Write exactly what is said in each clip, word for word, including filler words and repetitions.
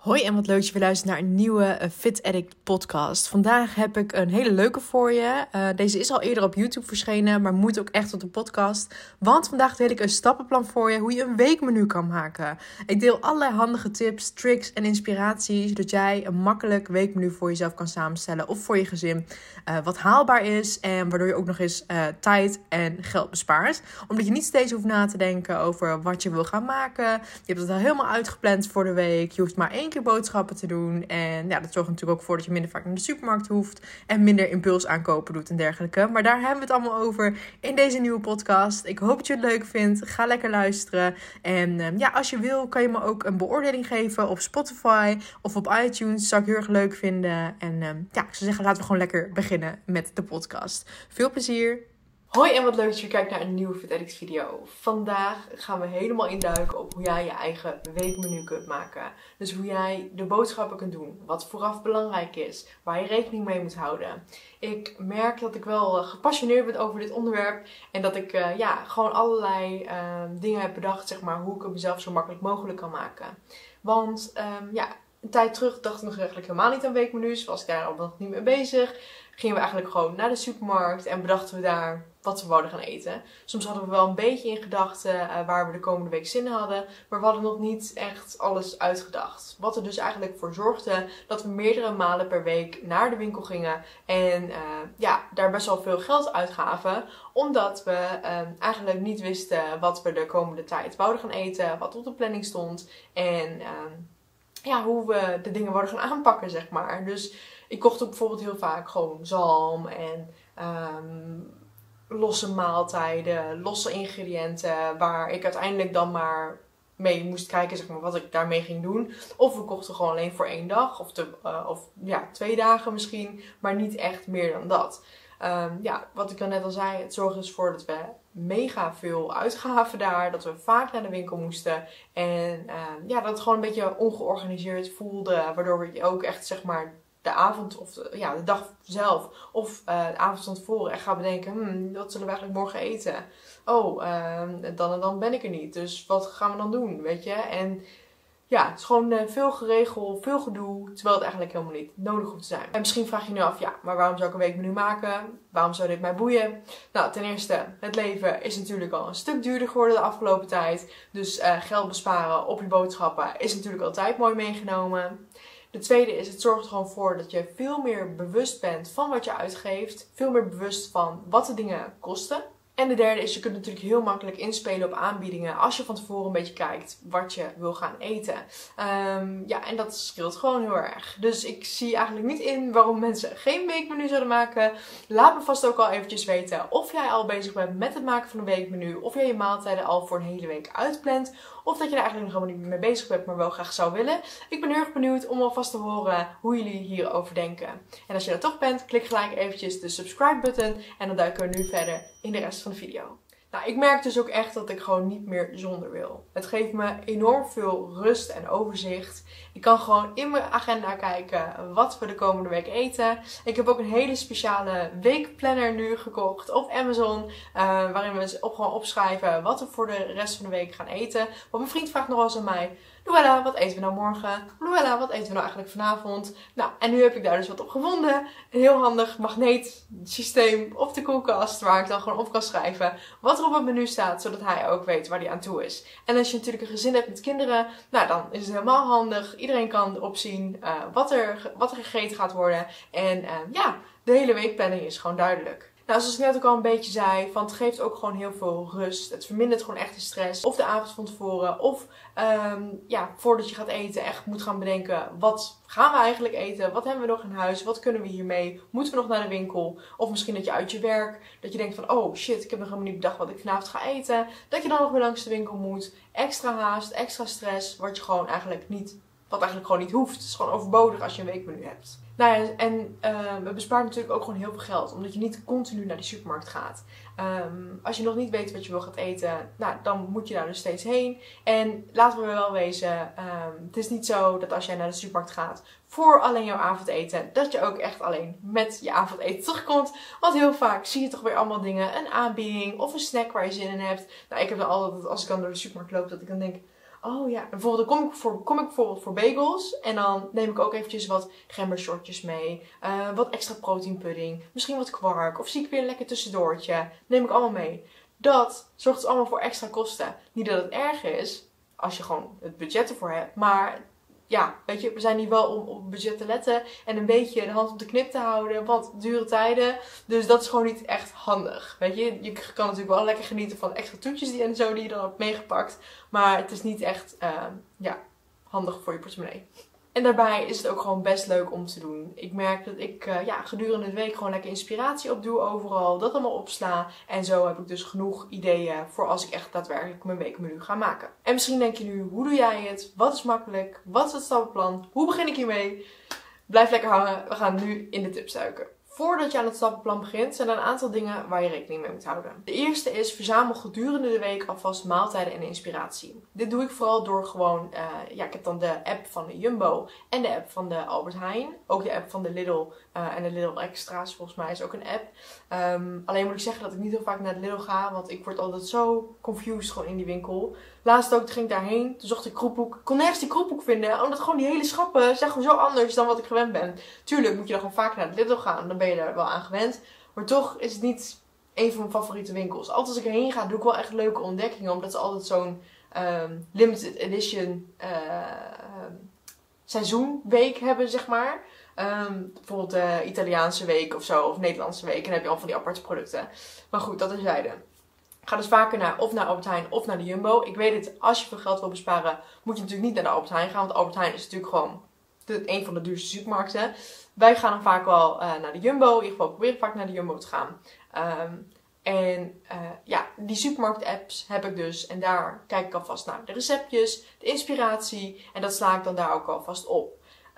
Hoi en wat leuk dat je weer luistert naar een nieuwe uh, Fit Addict podcast. Vandaag heb ik een hele leuke voor je. Uh, deze is al eerder op YouTube verschenen, maar moet ook echt op de podcast. Want vandaag deel ik een stappenplan voor je hoe je een weekmenu kan maken. Ik deel allerlei handige tips, tricks en inspiraties, zodat jij een makkelijk weekmenu voor jezelf kan samenstellen of voor je gezin. Uh, wat haalbaar is en waardoor je ook nog eens uh, tijd en geld bespaart. Omdat je niet steeds hoeft na te denken over wat je wil gaan maken. Je hebt het al helemaal uitgepland voor de week. Je hoeft maar één keer boodschappen te doen. En ja, dat zorgt natuurlijk ook voor dat je minder vaak naar de supermarkt hoeft. En minder impuls aankopen doet en dergelijke. Maar daar hebben we het allemaal over in deze nieuwe podcast. Ik hoop dat je het leuk vindt. Ga lekker luisteren. En um, ja, als je wil kan je me ook een beoordeling geven op Spotify of op iTunes. Dat zou ik heel erg leuk vinden. En um, ja, ik zou zeggen, laten we gewoon lekker beginnen met de podcast. Veel plezier! Hoi en wat leuk dat je kijkt naar een nieuwe Fit Addict video. Vandaag gaan we helemaal induiken op hoe jij je eigen weekmenu kunt maken. Dus hoe jij de boodschappen kunt doen, wat vooraf belangrijk is, waar je rekening mee moet houden. Ik merk dat ik wel gepassioneerd ben over dit onderwerp en dat ik uh, ja, gewoon allerlei uh, dingen heb bedacht, zeg maar, hoe ik het mezelf zo makkelijk mogelijk kan maken. Want um, ja, een tijd terug dacht ik nog eigenlijk helemaal niet aan weekmenu's, was ik daar al nog niet mee bezig. Gingen we eigenlijk gewoon naar de supermarkt en bedachten we daar wat we wouden gaan eten. Soms hadden we wel een beetje in gedachten uh, waar we de komende week zin in hadden. Maar we hadden nog niet echt alles uitgedacht. Wat er dus eigenlijk voor zorgde dat we meerdere malen per week naar de winkel gingen. En uh, ja, daar best wel veel geld uitgaven. Omdat we uh, eigenlijk niet wisten wat we de komende tijd wouden gaan eten. Wat op de planning stond. En uh, ja, hoe we de dingen wouden gaan aanpakken, zeg maar. Dus ik kocht ook bijvoorbeeld heel vaak gewoon zalm en um, losse maaltijden, losse ingrediënten, waar ik uiteindelijk dan maar mee moest kijken, zeg maar, wat ik daarmee ging doen. Of we kochten gewoon alleen voor één dag, of, te, uh, of ja, twee dagen misschien, maar niet echt meer dan dat. Um, ja, wat ik dan net al zei, het zorgde dus voor dat we mega veel uitgaven daar, dat we vaak naar de winkel moesten en uh, ja, dat het gewoon een beetje ongeorganiseerd voelde, waardoor we ook echt, zeg maar, de avond of de, ja, de dag zelf of uh, de avond van tevoren echt gaan bedenken, hmm, wat zullen we eigenlijk morgen eten? Oh, uh, dan en dan ben ik er niet, dus wat gaan we dan doen, weet je? En ja, het is gewoon uh, veel geregeld, veel gedoe, terwijl het eigenlijk helemaal niet nodig hoeft te zijn. En misschien vraag je nu af, ja, maar waarom zou ik een weekmenu maken? Waarom zou dit mij boeien? Nou, ten eerste, het leven is natuurlijk al een stuk duurder geworden de afgelopen tijd. Dus uh, geld besparen op je boodschappen is natuurlijk altijd mooi meegenomen. De tweede is, het zorgt er gewoon voor dat je veel meer bewust bent van wat je uitgeeft. Veel meer bewust van wat de dingen kosten. En de derde is, je kunt natuurlijk heel makkelijk inspelen op aanbiedingen als je van tevoren een beetje kijkt wat je wil gaan eten. Um, ja, en dat scheelt gewoon heel erg. Dus ik zie eigenlijk niet in waarom mensen geen weekmenu zouden maken. Laat me vast ook al eventjes weten of jij al bezig bent met het maken van een weekmenu. Of jij je maaltijden al voor een hele week uitplant. Of dat je er eigenlijk nog helemaal niet mee bezig bent, maar wel graag zou willen. Ik ben heel erg benieuwd om alvast te horen hoe jullie hierover denken. En als je er toch bent, klik gelijk eventjes de subscribe button. En dan duiken we nu verder in de rest van de video. Nou, ik merk dus ook echt dat ik gewoon niet meer zonder wil. Het geeft me enorm veel rust en overzicht. Ik kan gewoon in mijn agenda kijken wat we de komende week eten. Ik heb ook een hele speciale weekplanner nu gekocht op Amazon. Uh, waarin we op, gewoon opschrijven wat we voor de rest van de week gaan eten. Want mijn vriend vraagt nog wel eens aan mij: Luella, wat eten we nou morgen? Luella, wat eten we nou eigenlijk vanavond? Nou, en nu heb ik daar dus wat op gevonden. Een heel handig magneetsysteem op de koelkast, waar ik dan gewoon op kan schrijven wat er op het menu staat, zodat hij ook weet waar hij aan toe is. En als je natuurlijk een gezin hebt met kinderen, nou, dan is het helemaal handig. Iedereen kan erop zien uh, wat, er, wat er gegeten gaat worden. En uh, ja, de hele weekplanning is gewoon duidelijk. Nou, zoals ik net ook al een beetje zei, van het geeft ook gewoon heel veel rust. Het vermindert gewoon echt de stress. Of de avond van tevoren, of um, ja, voordat je gaat eten echt moet gaan bedenken, wat gaan we eigenlijk eten? Wat hebben we nog in huis? Wat kunnen we hiermee? Moeten we nog naar de winkel? Of misschien dat je uit je werk, dat je denkt van, oh shit, ik heb nog helemaal niet bedacht wat ik vanavond ga eten. Dat je dan nog weer langs de winkel moet. Extra haast, extra stress, wat je gewoon eigenlijk niet, wat eigenlijk gewoon niet hoeft. Het is gewoon overbodig als je een weekmenu hebt. Nou ja, en uh, het bespaart natuurlijk ook gewoon heel veel geld. Omdat je niet continu naar de supermarkt gaat. Um, als je nog niet weet wat je wil gaan eten, nou, dan moet je daar dus steeds heen. En laten we wel wezen, um, het is niet zo dat als jij naar de supermarkt gaat voor alleen jouw avondeten, dat je ook echt alleen met je avondeten terugkomt. Want heel vaak zie je toch weer allemaal dingen, een aanbieding of een snack waar je zin in hebt. Nou, ik heb dan altijd, als ik dan door de supermarkt loop, dat ik dan denk, oh ja, bijvoorbeeld dan kom ik, voor, kom ik bijvoorbeeld voor bagels. En dan neem ik ook eventjes wat gembershortjes mee. Uh, wat extra proteinpudding. Misschien wat kwark. Of zie ik weer een lekker tussendoortje. Neem ik allemaal mee. Dat zorgt dus allemaal voor extra kosten. Niet dat het erg is, als je gewoon het budget ervoor hebt. Maar ja, weet je, we zijn hier wel om op het budget te letten. En een beetje de hand op de knip te houden. Want dure tijden. Dus dat is gewoon niet echt handig. Weet je, je kan natuurlijk wel lekker genieten van extra toetjes die en zo die je dan hebt meegepakt. Maar het is niet echt uh, ja, handig voor je portemonnee. En daarbij is het ook gewoon best leuk om te doen. Ik merk dat ik uh, ja, gedurende de week gewoon lekker inspiratie opdoe overal. Dat allemaal opsla. En zo heb ik dus genoeg ideeën voor als ik echt daadwerkelijk mijn weekmenu ga maken. En misschien denk je nu, hoe doe jij het? Wat is makkelijk? Wat is het stappenplan? Hoe begin ik hiermee? Blijf lekker hangen. We gaan nu in de tips duiken. Voordat je aan het stappenplan begint, zijn er een aantal dingen waar je rekening mee moet houden. De eerste is, verzamel gedurende de week alvast maaltijden en inspiratie. Dit doe ik vooral door gewoon, uh, ja, ik heb dan de app van de Jumbo en de app van de Albert Heijn. Ook de app van de Lidl uh, en de Lidl Extra's, volgens mij is ook een app. Um, alleen moet ik zeggen dat ik niet heel vaak naar de Lidl ga, want ik word altijd zo confused gewoon in die winkel. Laatst ook, toen ging ik daarheen, toen zocht ik kroephoek. Ik kon nergens die kroephoek vinden, omdat gewoon die hele schappen zijn gewoon zo anders dan wat ik gewend ben. Tuurlijk moet je dan gewoon vaak naar de Lidl gaan, dan ben je er wel aan gewend. Maar toch is het niet een van mijn favoriete winkels. Altijd als ik erheen ga, doe ik wel echt leuke ontdekkingen, omdat ze altijd zo'n um, limited edition uh, um, seizoenweek hebben, zeg maar. Um, bijvoorbeeld de Italiaanse week of zo, of Nederlandse week. En dan heb je al van die aparte producten. Maar goed, dat terzijde. Ga dus vaker naar, of naar Albert Heijn of naar de Jumbo. Ik weet het, als je veel geld wil besparen, moet je natuurlijk niet naar de Albert Heijn gaan. Want Albert Heijn is natuurlijk gewoon de, een van de duurste supermarkten. Wij gaan dan vaak wel uh, naar de Jumbo. In ieder geval probeer ik vaak naar de Jumbo te gaan. Um, en uh, ja, die supermarkt-apps heb ik dus. En daar kijk ik alvast naar de receptjes, de inspiratie. En dat sla ik dan daar ook alvast op.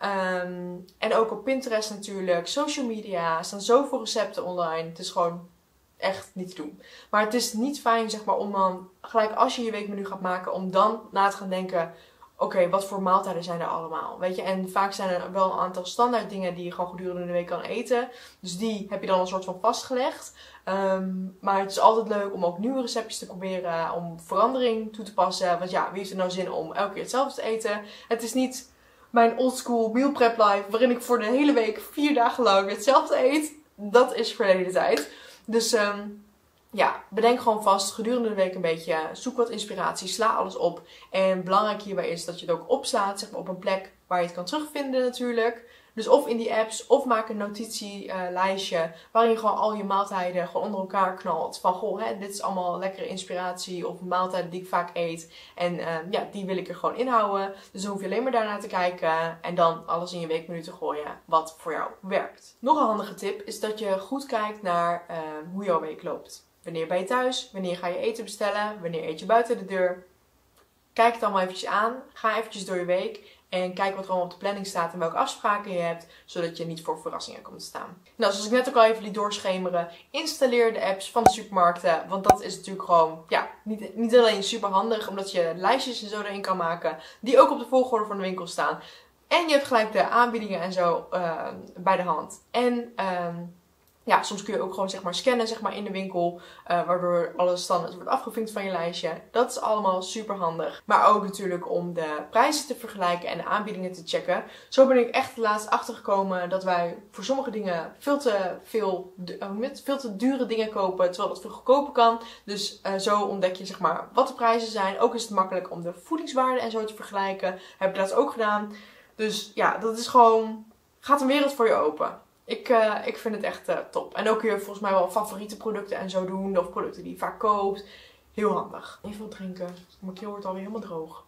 Um, en ook op Pinterest natuurlijk, social media. Er staan zoveel recepten online. Het is gewoon echt niet te doen. Maar het is niet fijn, zeg maar, om dan gelijk als je je weekmenu gaat maken, om dan na te gaan denken, oké, okay, wat voor maaltijden zijn er allemaal? Weet je, en vaak zijn er wel een aantal standaard dingen die je gewoon gedurende de week kan eten. Dus die heb je dan een soort van vastgelegd. Um, maar het is altijd leuk om ook nieuwe receptjes te proberen, om verandering toe te passen. Want ja, wie heeft er nou zin om elke keer hetzelfde te eten? Het is niet mijn oldschool meal prep life, waarin ik voor de hele week vier dagen lang hetzelfde eet. Dat is verleden tijd. Dus um, ja, bedenk gewoon vast gedurende de week een beetje. Zoek wat inspiratie, sla alles op. En belangrijk hierbij is dat je het ook opslaat, zeg maar, op een plek waar je het kan terugvinden natuurlijk. Dus of in die apps, of maak een notitielijstje uh, waarin je gewoon al je maaltijden gewoon onder elkaar knalt. Van goh, hè, dit is allemaal lekkere inspiratie of maaltijden die ik vaak eet. En uh, ja, die wil ik er gewoon inhouden. Dus dan hoef je alleen maar daarnaar te kijken en dan alles in je weekmenu te gooien wat voor jou werkt. Nog een handige tip is dat je goed kijkt naar uh, hoe jouw week loopt. Wanneer ben je thuis? Wanneer ga je eten bestellen? Wanneer eet je buiten de deur? Kijk het allemaal eventjes aan. Ga eventjes door je week. En kijk wat er allemaal op de planning staat en welke afspraken je hebt. Zodat je niet voor verrassingen komt te staan. Nou, zoals ik net ook al even liet doorschemeren. Installeer de apps van de supermarkten. Want dat is natuurlijk gewoon, ja, niet, niet alleen super handig. Omdat je lijstjes en zo erin kan maken. Die ook op de volgorde van de winkel staan. En je hebt gelijk de aanbiedingen en zo uh, bij de hand. En Um, ja, soms kun je ook gewoon zeg maar scannen zeg maar, in de winkel. Uh, waardoor alles standaard wordt afgevinkt van je lijstje. Dat is allemaal super handig. Maar ook natuurlijk om de prijzen te vergelijken en de aanbiedingen te checken. Zo ben ik echt laatst achtergekomen dat wij voor sommige dingen veel te, veel, veel te dure dingen kopen. Terwijl dat veel goedkoper kan. Dus uh, zo ontdek je zeg maar wat de prijzen zijn. Ook is het makkelijk om de voedingswaarden en zo te vergelijken. Heb ik laatst ook gedaan. Dus ja, dat is gewoon, gaat een wereld voor je open. Ik, uh, ik vind het echt uh, top. En ook kun je volgens mij wel favoriete producten en zo doen. Of producten die je vaak koopt. Heel handig. Even wat drinken. Mijn keel wordt alweer helemaal droog.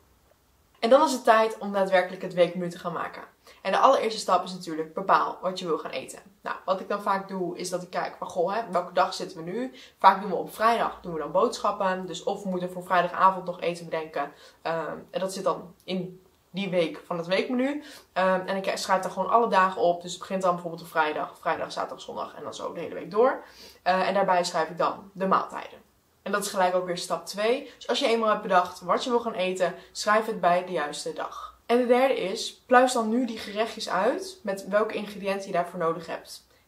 En dan is het tijd om daadwerkelijk het weekmenu te gaan maken. En de allereerste stap is natuurlijk bepaal wat je wil gaan eten. Nou, wat ik dan vaak doe is dat ik kijk van goh, hè, welke dag zitten we nu? Vaak doen we op vrijdag doen we dan boodschappen. Dus of we moeten voor vrijdagavond nog eten bedenken. Um, en dat zit dan in die week van het weekmenu. Um, en ik schrijf daar gewoon alle dagen op. Dus het begint dan bijvoorbeeld op vrijdag, vrijdag, zaterdag, zondag en dan zo de hele week door. Uh, en daarbij schrijf ik dan de maaltijden. En dat is gelijk ook weer stap twee. Dus als je eenmaal hebt bedacht wat je wil gaan eten, schrijf het bij de juiste dag. En de derde is, pluis dan nu die gerechtjes uit met welke ingrediënten je daarvoor nodig hebt.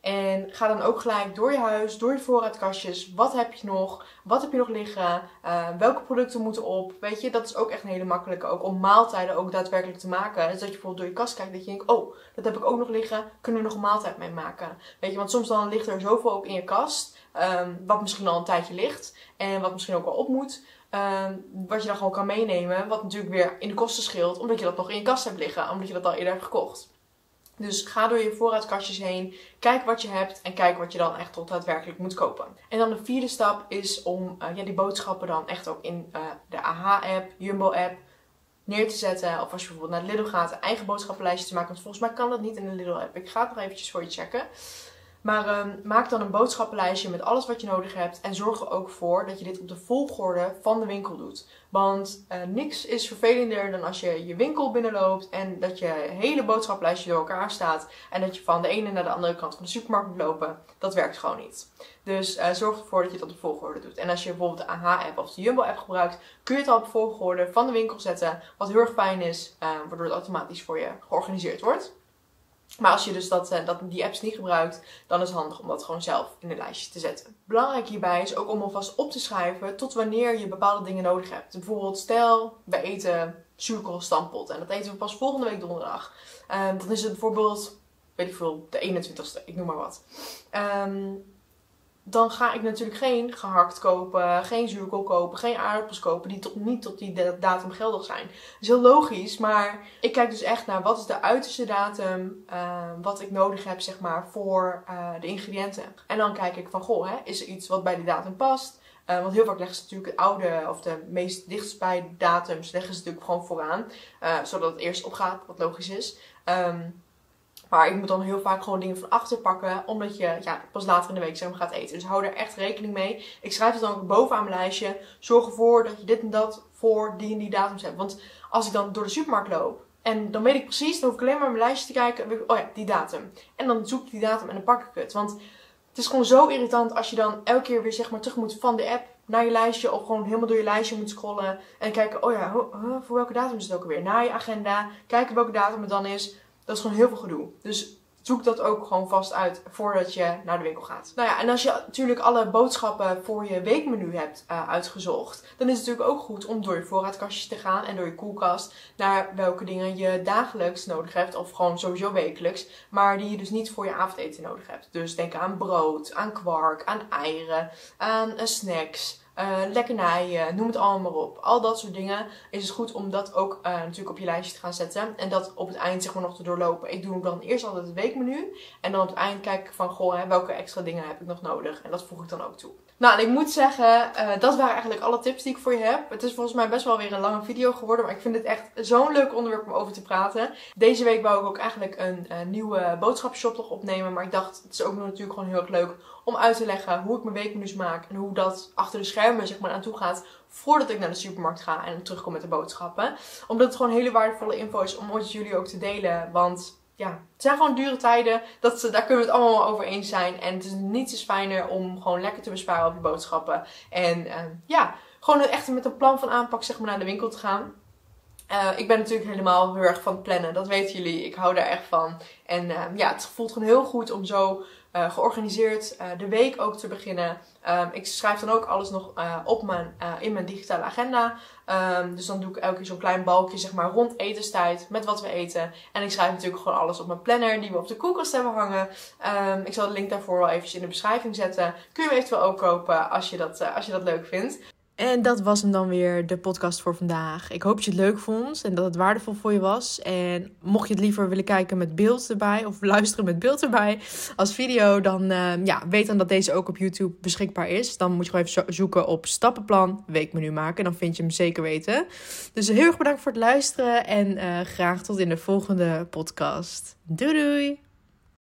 En ga dan ook gelijk door je huis, door je voorraadkastjes. Wat heb je nog? Wat heb je nog liggen? Uh, welke producten moeten op? Weet je, dat is ook echt een hele makkelijke. Ook om maaltijden ook daadwerkelijk te maken. Dus dat je bijvoorbeeld door je kast kijkt. Dat je denkt, oh, dat heb ik ook nog liggen. Kunnen we nog een maaltijd mee maken? Weet je, want soms dan ligt er zoveel ook in je kast. Um, wat misschien al een tijdje ligt. En wat misschien ook al op moet. Um, wat je dan gewoon kan meenemen. Wat natuurlijk weer in de kosten scheelt. Omdat je dat nog in je kast hebt liggen. Omdat je dat al eerder hebt gekocht. Dus ga door je voorraadkastjes heen, kijk wat je hebt en kijk wat je dan echt tot daadwerkelijk moet kopen. En dan de vierde stap is om uh, ja, die boodschappen dan echt ook in uh, de A H-app, Jumbo-app neer te zetten. Of als je bijvoorbeeld naar de Lidl gaat, een eigen boodschappenlijstje te maken. Want volgens mij kan dat niet in de Lidl-app. Ik ga het nog eventjes voor je checken. Maar um, maak dan een boodschappenlijstje met alles wat je nodig hebt. En zorg er ook voor dat je dit op de volgorde van de winkel doet. Want uh, niks is vervelender dan als je je winkel binnenloopt. En dat je hele boodschappenlijstje door elkaar staat. En dat je van de ene naar de andere kant van de supermarkt moet lopen. Dat werkt gewoon niet. Dus uh, zorg ervoor dat je het op de volgorde doet. En als je bijvoorbeeld de A H-app of de Jumbo-app gebruikt. Kun je het al op volgorde van de winkel zetten. Wat heel erg fijn is. Uh, waardoor het automatisch voor je georganiseerd wordt. Maar als je dus dat, dat, die apps niet gebruikt, dan is het handig om dat gewoon zelf in een lijstje te zetten. Belangrijk hierbij is ook om alvast op te schrijven tot wanneer je bepaalde dingen nodig hebt. Bijvoorbeeld stel, we eten zuurkool stampot en dat eten we pas volgende week donderdag. Um, dan is het bijvoorbeeld, weet ik veel, de eenentwintigste, ik noem maar wat. Um, Dan ga ik natuurlijk geen gehakt kopen, geen zuurkool kopen, geen aardappels kopen die tot, niet tot die datum geldig zijn. Dat is heel logisch, maar ik kijk dus echt naar wat is de uiterste datum uh, wat ik nodig heb zeg maar voor uh, de ingrediënten. En dan kijk ik van goh, hè, is er iets wat bij die datum past? Uh, want heel vaak leggen ze natuurlijk het oude of de meest dichtstbij datums leggen ze natuurlijk gewoon vooraan. Uh, zodat het eerst opgaat, wat logisch is. Um, Maar ik moet dan heel vaak gewoon dingen van achter pakken. Omdat je ja, pas later in de week zeg maar, gaat eten. Dus hou er echt rekening mee. Ik schrijf het dan ook bovenaan mijn lijstje. Zorg ervoor dat je dit en dat voor die en die datums hebt. Want als ik dan door de supermarkt loop. En dan weet ik precies. Dan hoef ik alleen maar mijn lijstje te kijken. En dan ik, oh ja, die datum. En dan zoek ik die datum en dan pak ik het. Want het is gewoon zo irritant als je dan elke keer weer zeg maar, terug moet van de app naar je lijstje. Of gewoon helemaal door je lijstje moet scrollen. En kijken, oh ja, huh, voor welke datum is het ook alweer? Naar je agenda. Kijken welke datum het dan is. Dat is gewoon heel veel gedoe. Dus zoek dat ook gewoon vast uit voordat je naar de winkel gaat. Nou ja, en als je natuurlijk alle boodschappen voor je weekmenu hebt uh, uitgezocht. Dan is het natuurlijk ook goed om door je voorraadkastjes te gaan. En door je koelkast naar welke dingen je dagelijks nodig hebt. Of gewoon sowieso wekelijks. Maar die je dus niet voor je avondeten nodig hebt. Dus denk aan brood, aan kwark, aan eieren, aan uh, snacks. Uh, lekkernijen, noem het allemaal maar op. Al dat soort dingen is het goed om dat ook uh, natuurlijk op je lijstje te gaan zetten. En dat op het eind zeg maar nog te doorlopen. Ik doe dan eerst altijd het weekmenu. En dan op het eind kijk ik van, goh, hè, welke extra dingen heb ik nog nodig. En dat voeg ik dan ook toe. Nou, en ik moet zeggen, uh, dat waren eigenlijk alle tips die ik voor je heb. Het is volgens mij best wel weer een lange video geworden. Maar ik vind het echt zo'n leuk onderwerp om over te praten. Deze week wou ik ook eigenlijk een, een nieuwe boodschappenshop opnemen. Maar ik dacht, het is ook natuurlijk gewoon heel erg leuk om uit te leggen hoe ik mijn weekmenu's maak. En hoe dat achter de schermen zeg maar aan toe gaat. Voordat ik naar de supermarkt ga en terugkom met de boodschappen. Omdat het gewoon hele waardevolle info is om ooit jullie ook te delen. Want ja, het zijn gewoon dure tijden. Dat, daar kunnen we het allemaal over eens zijn. En het is niets is fijner om gewoon lekker te besparen op je boodschappen. En uh, ja, gewoon echt met een plan van aanpak zeg maar naar de winkel te gaan. Uh, ik ben natuurlijk helemaal heel erg van het plannen. Dat weten jullie. Ik hou daar echt van. En uh, ja, het voelt gewoon heel goed om zo uh, georganiseerd uh, de week ook te beginnen. Um, ik schrijf dan ook alles nog uh, op mijn, uh, in mijn digitale agenda. Um, dus dan doe ik elke keer zo'n klein balkje zeg maar rond etenstijd met wat we eten. En ik schrijf natuurlijk gewoon alles op mijn planner die we op de koelkast hebben hangen. Um, ik zal de link daarvoor wel eventjes in de beschrijving zetten. Kun je hem eventueel ook kopen als je dat, uh, als je dat leuk vindt. En dat was hem dan weer, de podcast voor vandaag. Ik hoop dat je het leuk vond en dat het waardevol voor je was. En mocht je het liever willen kijken met beeld erbij of luisteren met beeld erbij als video, dan uh, ja, weet dan dat deze ook op YouTube beschikbaar is. Dan moet je gewoon even zoeken op stappenplan weekmenu maken. Dan vind je hem zeker weten. Dus heel erg bedankt voor het luisteren en uh, graag tot in de volgende podcast. Doei doei!